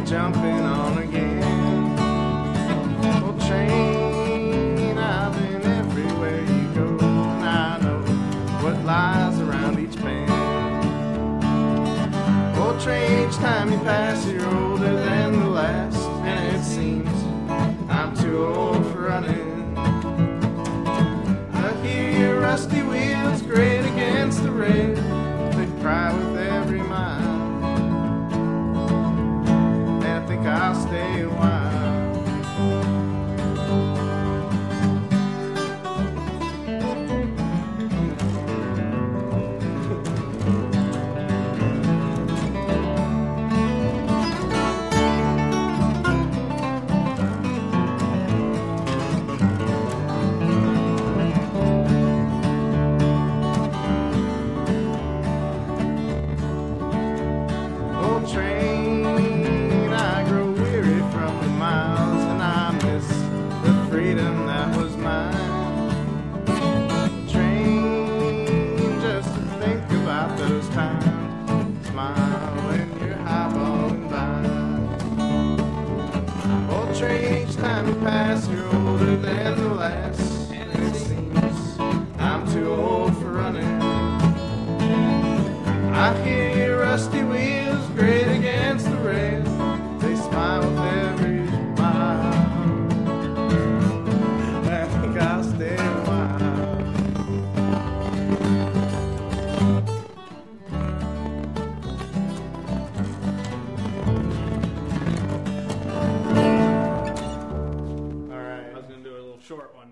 jumping on again. Well, train, I've been everywhere you go, and I know what lies around each bend. Well, train, each time you pass, you're older than the last, and it seems I'm too old for running. I hear your rusty wheels grate against the rail, they cry with every mile. I'll stay a while. Old train, freedom that was mine. Train, just to think about those times, smile when you're highballing by. Old train, each time you pass, you're older than the last, and it seems I'm too old for running. I hear your rusty wheels grate against the rail, they smile with every mile. I'll stay a while. All right. I was going to do a little short one.